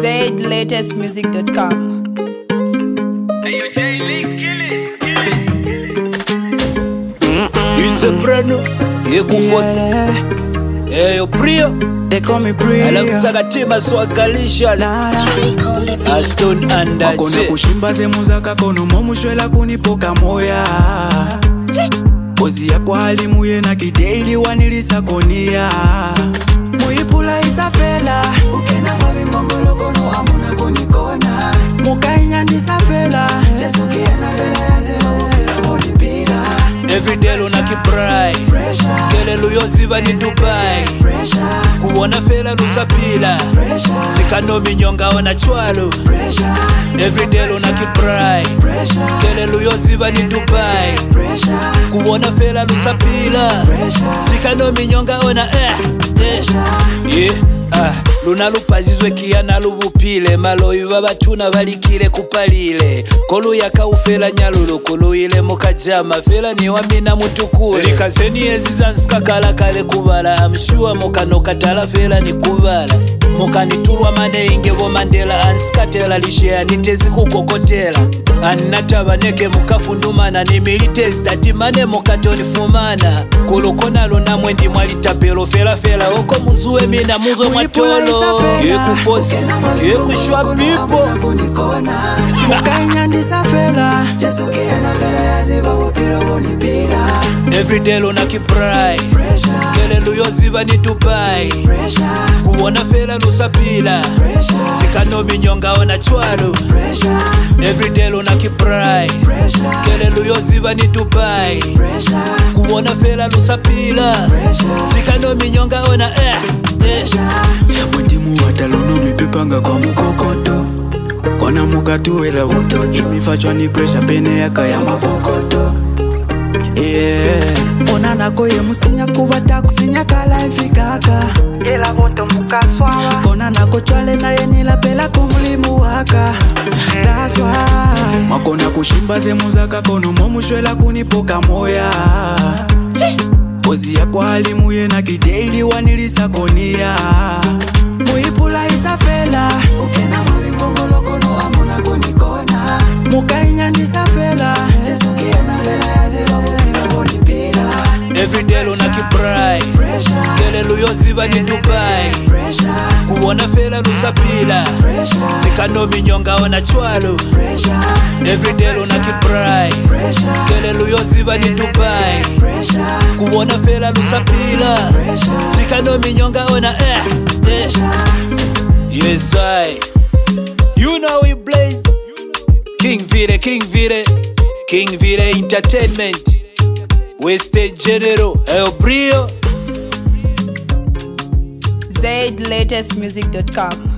ZLatestmusic.com. Hey, yo, J-League, kill it. It's a brand new, Hey, yo, Brio. They call me Brio. Alongside Tima Swagalicious. Aston and Akona kushimba zemuza kakono momushwela kunipoka moya. Bozi ya kwa halimu ye na kideili wanilisa konia. Muipula isafela ukena mawingongolo kono amuna konikona. Mukainya nisafela jesuki ena vela ya zero molipira. Every day luna kibrai Kele luyoziva ni Dubai Kuona fela lusapila Zikano minyonga ona chwalo Every day luna kibrai Kele luyoziva ni Dubai Kuona fela lusapila Zikano minyonga ona Luna lupazizwe kiyana lubupile Maloyu babatuna balikile kupalile Kolu yaka ufela nyalulu kuluyile mukajama Fela ni wamina mutukule Likazeni eziza nskakala kale kubala Amshua mukano katala fela ni kubala Mukanitulwa mane ingevo mandela Anskatela lishea nitezi kukokotela Annataba neke mukafundumana Nimilitezi dati mane mukatoni fumana Kulukona luna mwendi mwali tapelo Fela fela oko muzuwe mina muzo mwatolo Yekufosi, yekushwa pipo Mukainya nisafela jesuki ena vela ya ziva wopiro wonipira. Every day luna kibrai Kele luyoziva ni Dubai Kuona fela lusapila Zikano minyonga ona chwalo Every day luna kibrai Kele luyoziva ni Dubai Kuona fela lusapila Zikano minyonga ona Mwendimu watalono mipipanga kwa mukokoto Kona mukatuwela uto Imifachwa ni pressure pene yaka ya mapokoto. Ona nako ye musinya kubata kusinya kala ifikaka Yela voto mukaswawa Kona nako chwale na ye nila pela kumulimu waka. That's why Makona kushimba zemuza kakono momushwela kunipoka moya. Bozi ya kwa halimu ye na kideili wanilisa konia. Muipula isafela ukena mawingongolo kono amuna konikona. Mukainya nisafela jesuki ena vela ya zero molipira. Every day luna kibrai Kele luyoziva ni Dubai Kuona fela lusapila Zikano minyonga ona chwalo Every day luna kibrai Kele luyoziva ni Dubai Kuona fela lusapila Zikano minyonga ona Yes I You know we blaze King Vire Entertainment Wasted General El Brio ZLatestmusic.com.